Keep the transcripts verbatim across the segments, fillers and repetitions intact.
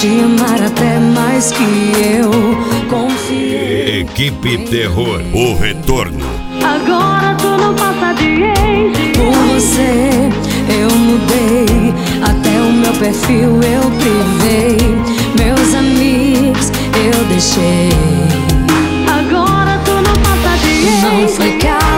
te amar até mais que eu confiei. Equipe Terror, o retorno. Agora tu não passa de ex. Por você eu mudei, até o meu perfil eu privei, meus amigos eu deixei. Agora tu não passa de ex. Não foi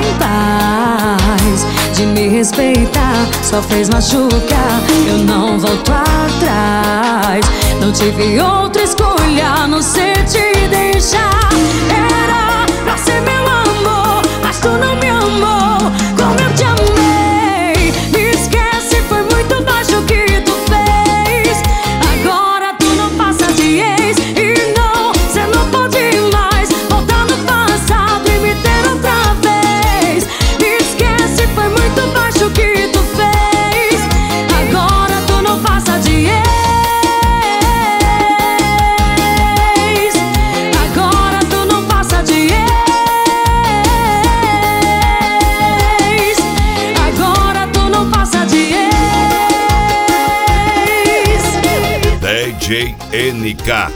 capaz de me respeitar, só fez machucar, eu não volto atrás. Não tive outra escolha a não ser te deixar. Era pra ser meu amor, mas tu não me amou como eu te amei. Me esquece, foi muito baixo o que tu fez. Agora tu não passa de ex. E não, cê não pode mais voltar no passado e me ter outra vez. Me esquece, foi muito baixo o que tu fez. Agora tu não passa de ex. Agora tu não passa de ex. Agora tu não passa de ex. D J N K.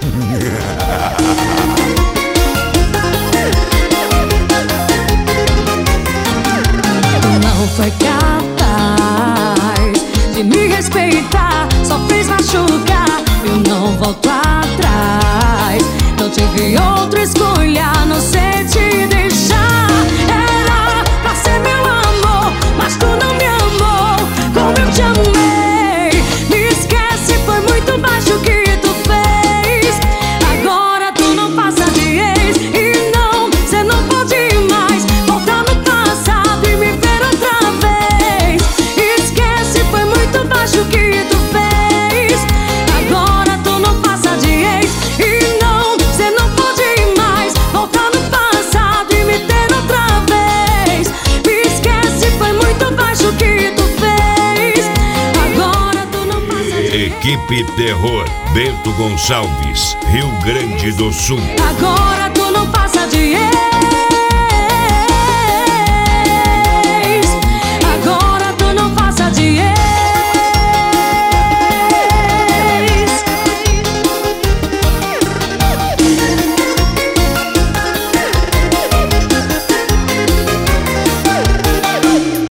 Tu não foi capaz de me respeitar, só fez machucar, eu não volto atrás. Não tive outra escolha a não ser te deixar. Era pra ser meu amor, mas tu não me amou como eu te amei. Me esquece, foi muito baixo o que tu fez. Agora tu não passa de ex. E não, cê não pode mais voltar no passado e me ver outra vez. Esquece, foi muito baixo o que tu fez. Agora tu não passa de ex. E não, cê não pode mais voltar no passado e me ter outra vez. Me esquece, foi muito baixo o que tu fez. Agora tu não passa de ex. Equipe Terror, Bento Gonçalves, Rio Grande do Sul. Agora